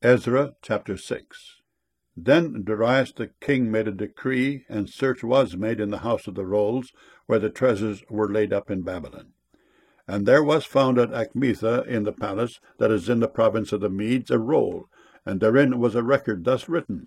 Ezra chapter 6. Then Darius the king made a decree, and search was made in the house of the rolls, where the treasures were laid up in Babylon. And there was found at Achmetha in the palace that is in the province of the Medes a roll, and therein was a record thus written.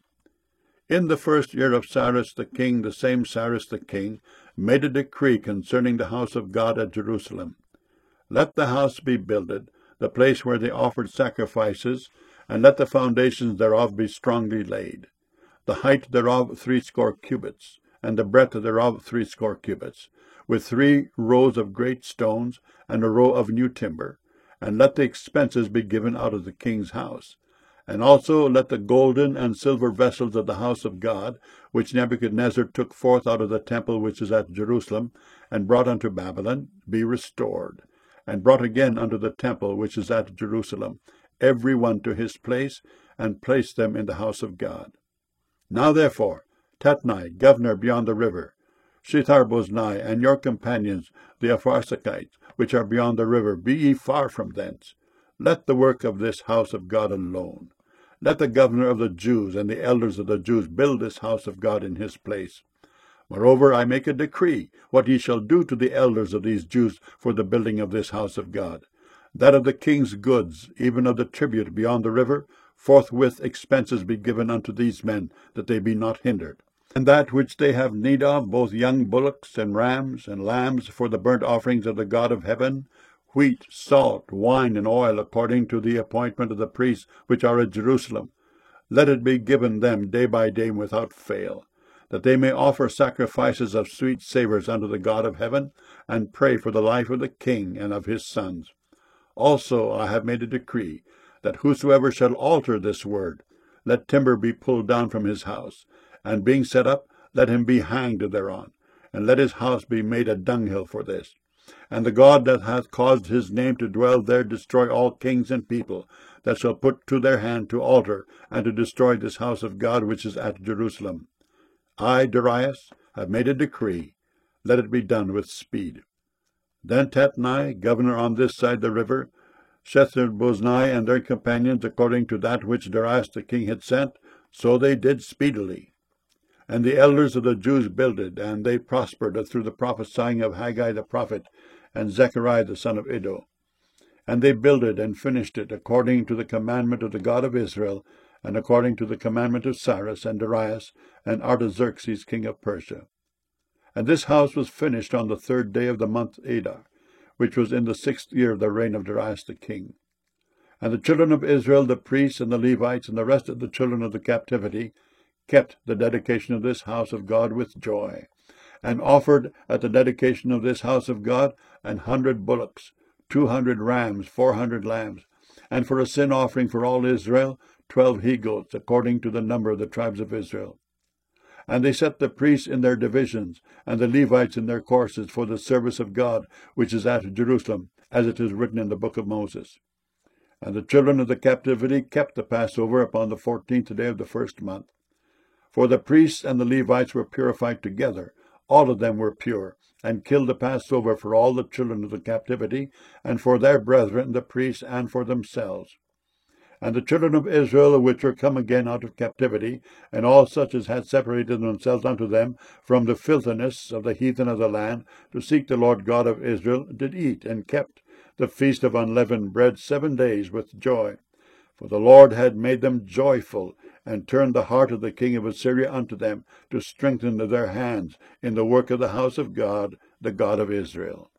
In the first year of Cyrus the king, the same Cyrus the king, made a decree concerning the house of God at Jerusalem. Let the house be builded, the place where they offered sacrifices, and let the foundations thereof be strongly laid. The height thereof 80 cubits, and the breadth thereof 80 cubits, with 3 rows of great stones, and a row of new timber. And let the expenses be given out of the king's house. And also let the golden and silver vessels of the house of God, which Nebuchadnezzar took forth out of the temple which is at Jerusalem, and brought unto Babylon, be restored, and brought again unto the temple which is at Jerusalem, every one to his place, and place them in the house of God. Now therefore, Tatnai, governor beyond the river, Shethar-boznai, and your companions, the Apharsachites, which are beyond the river, be ye far from thence. Let the work of this house of God alone. Let the governor of the Jews and the elders of the Jews build this house of God in his place. Moreover, I make a decree, what ye shall do to the elders of these Jews for the building of this house of God, that of the king's goods, even of the tribute beyond the river, forthwith expenses be given unto these men, that they be not hindered. And that which they have need of, both young bullocks and rams and lambs for the burnt offerings of the God of heaven, wheat, salt, wine, and oil, according to the appointment of the priests which are at Jerusalem, let it be given them day by day without fail, that they may offer sacrifices of sweet savours unto the God of heaven, and pray for the life of the king and of his sons. Also I have made a decree, that whosoever shall alter this word, let timber be pulled down from his house, and being set up, let him be hanged thereon, and let his house be made a dunghill for this. And the God that hath caused his name to dwell there destroy all kings and people that shall put to their hand to alter and to destroy this house of God which is at Jerusalem. I, Darius, have made a decree. Let it be done with speed. Then Tatnai, governor on this side the river, Shethar-boznai, and their companions, according to that which Darius the king had sent, so they did speedily. And the elders of the Jews builded, and they prospered through the prophesying of Haggai the prophet, and Zechariah the son of Iddo. And they builded and finished it, according to the commandment of the God of Israel, and according to the commandment of Cyrus and Darius and Artaxerxes king of Persia. And this house was finished on the 3rd day of the month Adar, which was in the 6th year of the reign of Darius the king. And the children of Israel, the priests and the Levites, and the rest of the children of the captivity, kept the dedication of this house of God with joy, and offered at the dedication of this house of God 100 bullocks, 200 rams, 400 lambs, and for a sin offering for all Israel 12 he-goats, according to the number of the tribes of Israel. And they set the priests in their divisions, and the Levites in their courses, for the service of God, which is at Jerusalem, as it is written in the book of Moses. And the children of the captivity kept the Passover upon the 14th day of the 1st month. For the priests and the Levites were purified together, all of them were pure, and killed the Passover for all the children of the captivity, and for their brethren the priests, and for themselves. And the children of Israel, which were come again out of captivity, and all such as had separated themselves unto them from the filthiness of the heathen of the land, to seek the Lord God of Israel, did eat, and kept the feast of unleavened bread 7 days with joy. For the Lord had made them joyful, and turned the heart of the king of Assyria unto them, to strengthen their hands in the work of the house of God, the God of Israel.